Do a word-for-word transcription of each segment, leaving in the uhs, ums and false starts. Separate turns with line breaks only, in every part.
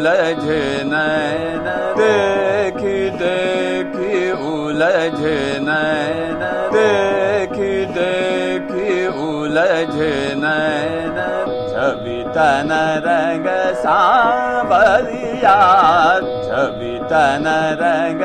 उलझे नैन देखी देखी उलझे नैन देखी देखी उलझे नैन छवि तन रंग सांवरिया छवि तन रंग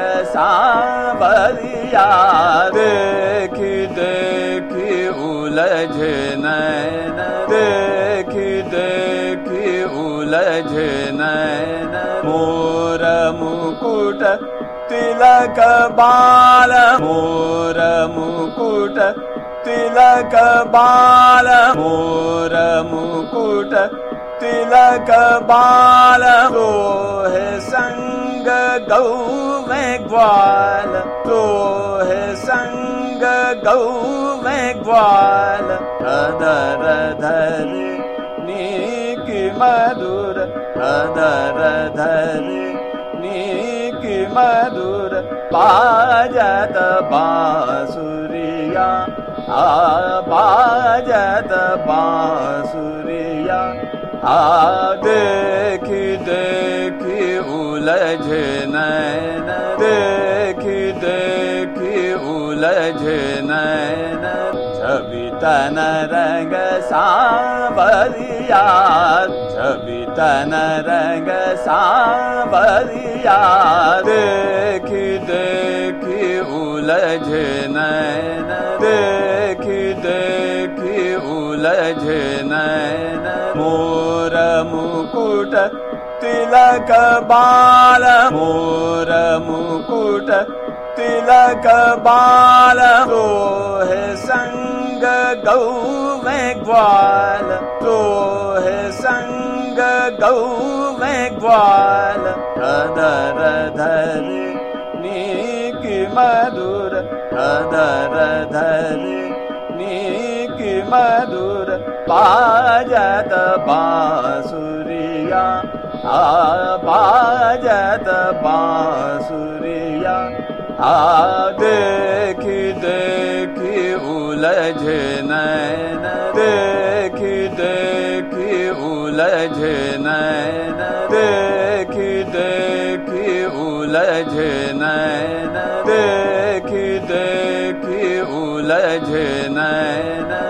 सांवरिया देखी देखी उलझे नैन देखी देखी उलझे नैन मोर मुकुट तिलक बाल मोर मुकुट तिलक बाल मोर मुकुट तिलक बाल रोहे संग गौ में ग्वाल रोहे संग गौ में ग्वाल अदर धर नीकी मधुर अदर धर नीकी मधुर बाजत बांसुरिया आ बाजत बांसुरिया आ देखी देखी उलझे नैन देखी देखी उलझे नैन छवि तन रंग सांवरिया छवि तन रंग सांवरिया देखी देखी उलझे नैन देखी देखी उलझे नैन मोर मुकुट तिलक बाल मोर मुकुट तिलक बाल रोहे संग गौ में ग्वाल रोहे संग गौ में ग्वाल अदर धर नीकी मधुर अदर धर नीकी मधुर बाजत बांसुरिया आ बाजत बांसुरिया आ देखी देखी उलझे नैन देखी देखी उलझे नैन देखी देखी उलझे नैन देखी देखी उलझे नैन